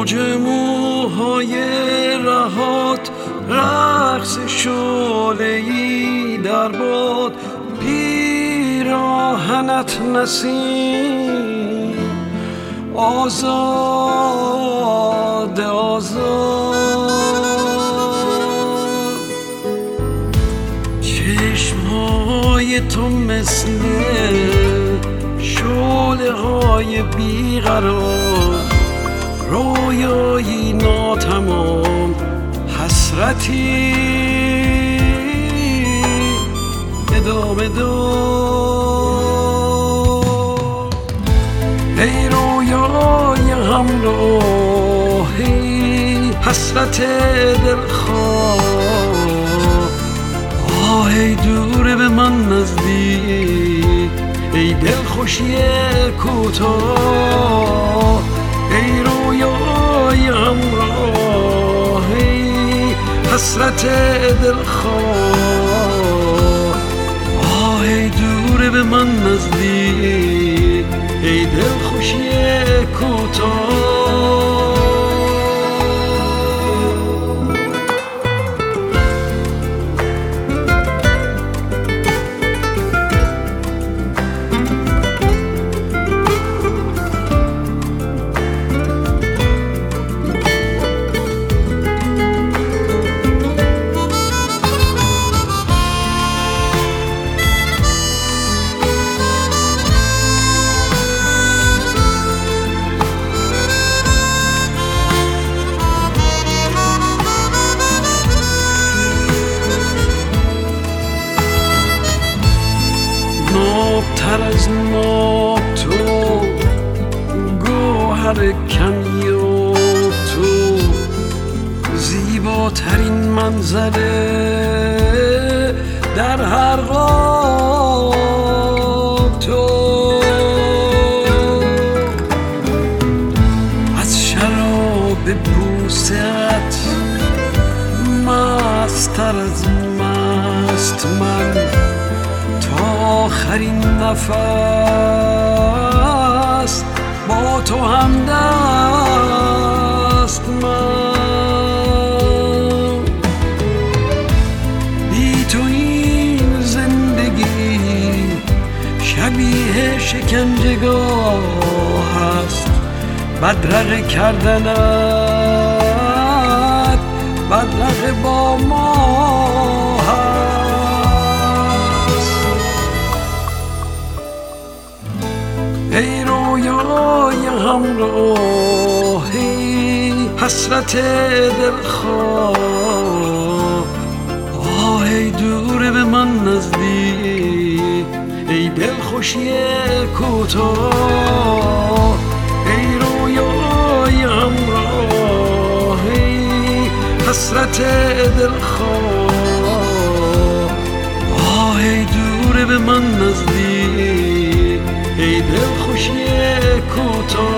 موج موهای رهات، رقص شعله‌ای در باد، پیراهنت نسیم، آزاد آزاد. چشمهای تو مثل شعله‌های بیقرار، رویایی ناتمام، حسرتی ادامه دار. ای رویای همراهی، حسرت دلخواه، ای دوره به من نزدیک، ای دلخوشی کوتاه. ای رویای همراهی، حسرت دلخواه، ای دوره به من نزدیک، ای دلخوشی کوتاه. نابتر از ناب تو، گوهر کمی و تو، زیباترین منظره در هر قاب تو. از شراب بوست مستر از مست من، آخرین نفس با تو همدست من. بی تو این زندگی شبیه شکنجهگاه است، بدرقه کردنت بدرقه با ما هست. ای رویای همراهی، حسرت دلخواه، ای دوره به من نزدیک، ای دلخوشی کوتاه. ای رویای همراهی، حسرت دلخواه، ای دوره به من نزدیک، ای دلخوشی کوتاه.